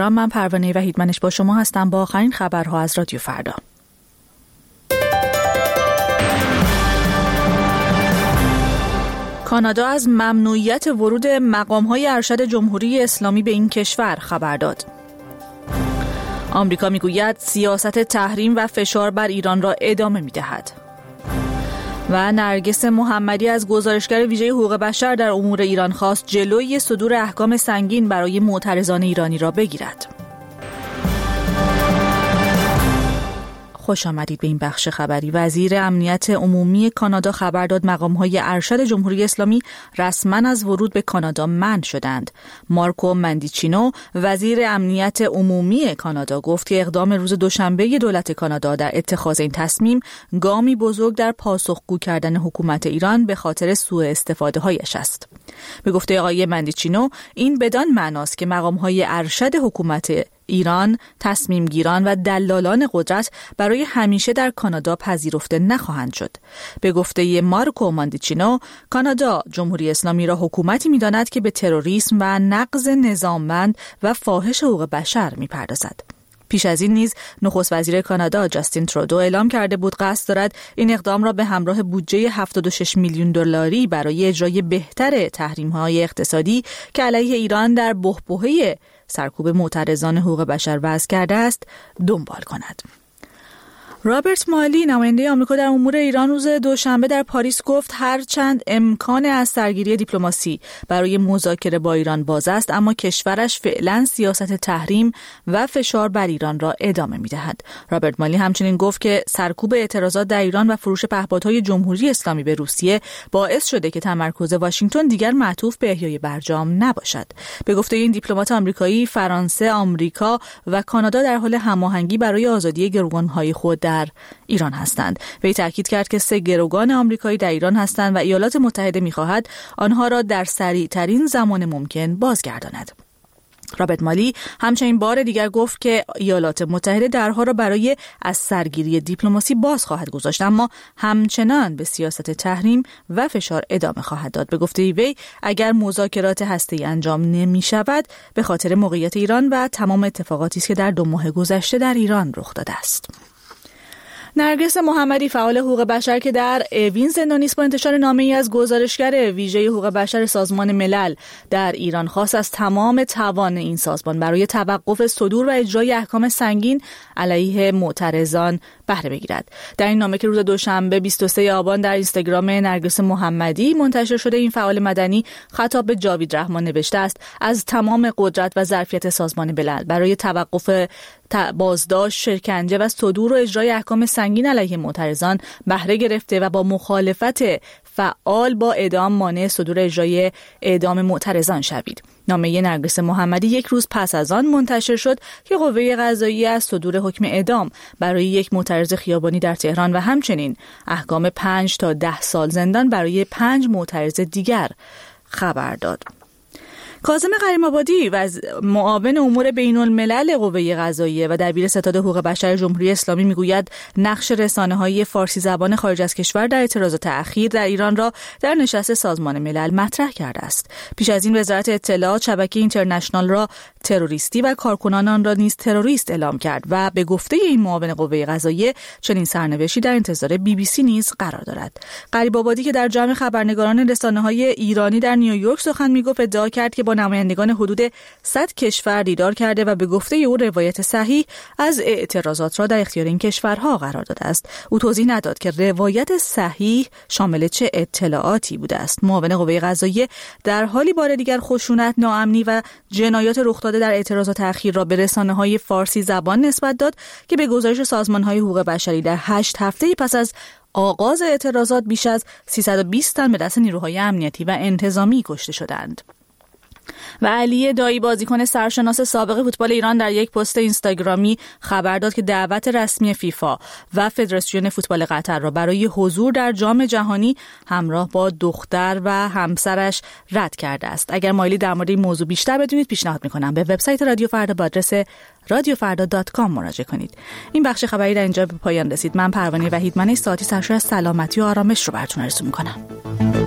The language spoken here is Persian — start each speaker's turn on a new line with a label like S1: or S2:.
S1: من پروانه وحیدمنش با شما هستم با آخرین خبرها از رادیو فردا. کانادا از ممنوعیت ورود مقام‌های ارشد جمهوری اسلامی به این کشور خبر داد. آمریکا میگوید سیاست تحریم و فشار بر ایران را ادامه می‌دهد. و نرگس محمدی از گزارشگر ویژه حقوق بشر در امور ایران خواست جلوی صدور احکام سنگین برای معترضان ایرانی را بگیرد. خوش آمدید به این بخش خبری. وزیر امنیت عمومی کانادا خبر داد مقام‌های ارشد جمهوری اسلامی رسما از ورود به کانادا منع شدند. مارکو مندیچینو وزیر امنیت عمومی کانادا گفت که اقدام روز دوشنبه دولت کانادا در اتخاذ این تصمیم گامی بزرگ در پاسخگو کردن حکومت ایران به خاطر سوء استفاده‌هایش است. به گفته آقای مندیچینو این بدان معناست که مقام‌های ارشد حکومت ایران، تصمیم گیران و دلالان قدرت برای همیشه در کانادا پذیرفته نخواهند شد. به گفته مارکو ماندیچینو، کانادا جمهوری اسلامی را حکومتی می‌داند که به تروریسم و نقض نظاممند و فاحش حقوق بشر می‌پردازد. پیش از این نیز نخست وزیر کانادا جاستین ترودو اعلام کرده بود قصد دارد این اقدام را به همراه بودجه 76 میلیون دلاری برای اجرای بهتر تحریم‌های اقتصادی که علیه ایران در بحبوحه سرکوب معترضان حقوق بشر وضع کرده است دنبال کند. رابرت مالی نماینده آمریکا در امور ایران روز دوشنبه در پاریس گفت هرچند امکان از سرگیری دیپلماسی برای مذاکره با ایران باز است اما کشورش فعلا سیاست تحریم و فشار بر ایران را ادامه می‌دهد. رابرت مالی همچنین گفت که سرکوب اعتراضات در ایران و فروش پهپادهای جمهوری اسلامی به روسیه باعث شده که تمرکز واشنگتن دیگر معطوف به احیای برجام نباشد. به گفته این دیپلمات آمریکایی، فرانسه، آمریکا و کانادا در حال هماهنگی برای آزادی گروگان‌های خود در ایران هستند. وی تاکید کرد که 3 گروگان آمریکایی در ایران هستند و ایالات متحده می‌خواهد آنها را در سریع‌ترین زمان ممکن بازگرداند. رابرت مالی همچنین بار دیگر گفت که ایالات متحده درها را برای از سرگیری دیپلماسی باز خواهد گذاشت اما همچنان به سیاست تحریم و فشار ادامه خواهد داد. به گفته وی اگر مذاکرات هسته‌ای انجام نمی‌شود به خاطر موقعیت ایران و تمام اتفاقاتی است که در 2 ماه گذشته در ایران رخ داده است. نرگس محمدی فعال حقوق بشر که در اوین زندانی است با انتشار نامه‌ای از گزارشگر ویژه حقوق بشر سازمان ملل در ایران خواست از تمام توان این سازمان برای توقف صدور و اجرای احکام سنگین علیه معترضان بهره بگیرد. در این نامه که روز دوشنبه 23 آبان در اینستاگرام نرگس محمدی منتشر شده این فعال مدنی خطاب به جاوید رحمان نوشته است از تمام قدرت و ظرفیت سازمان ملل برای توقف بازداشت، شکنجه و صدور و اجرای احکام سنگین علیه معترضان بهره گرفته و با مخالفت فعال با اعدام مانع صدور اجرای اعدام معترضان شوید. نامه نرگس محمدی 1 روز پس از آن منتشر شد که قوه قضاییه از صدور حکم اعدام برای 1 معترض خیابانی در تهران و همچنین احکام 5 تا 10 سال زندان برای 5 معترض دیگر خبر داد. کاظم غریم‌آبادی و معاون امور بین‌الملل قوه قضاییه و دبیر ستاد حقوق بشر جمهوری اسلامی میگوید نقش رسانه‌های فارسی زبان خارج از کشور در اعتراضات اخیر در ایران را در نشست سازمان ملل مطرح کرده است. پیش از این وزارت اطلاعات شبکه اینترنشنال را تروریستی و کارکنان آن را نیز تروریست اعلام کرد و به گفته این معاون قوه قضاییه چنین سرنوشتی در انتظار BBC نیز قرار دارد. غریب‌آبادی که در جمع خبرنگاران رسانه‌های ایرانی در نیویورک سخن میگفت ادعا کرد که با نمایندگان حدود 100 کشور دیدار کرده و به گفته او روایت صحیح از اعتراضات را در اختیار این کشورها قرار داده است. او توضیح نداد که روایت صحیح شامل چه اطلاعاتی بوده است. معاون قوه قضاییه در حالی بار دیگر خشونت، ناامنی و جنایات رخ داده در اعتراضات اخیر را به رسانه‌های فارسی زبان نسبت داد که به گزارش سازمان‌های حقوق بشری در 8 هفته پس از آغاز اعتراضات بیش از 320 تن به دست نیروهای امنیتی و انتظامی کشته شدند. و علی دایی بازیکن سرشناس سابق فوتبال ایران در یک پست اینستاگرامی خبر داد که دعوت رسمی فیفا و فدراسیون فوتبال قطر را برای حضور در جام جهانی همراه با دختر و همسرش رد کرده است. اگر مایلی در مورد این موضوع بیشتر بدونید پیشنهاد می‌کنم به وبسایت رادیو فردا با آدرس radiofarda.com مراجعه کنید. این بخش خبری در اینجا به پایان رسید. من پروانه وحیدمنش ساعتی سرشار از سلامتی و آرامش رو براتون آرزو می‌کنم.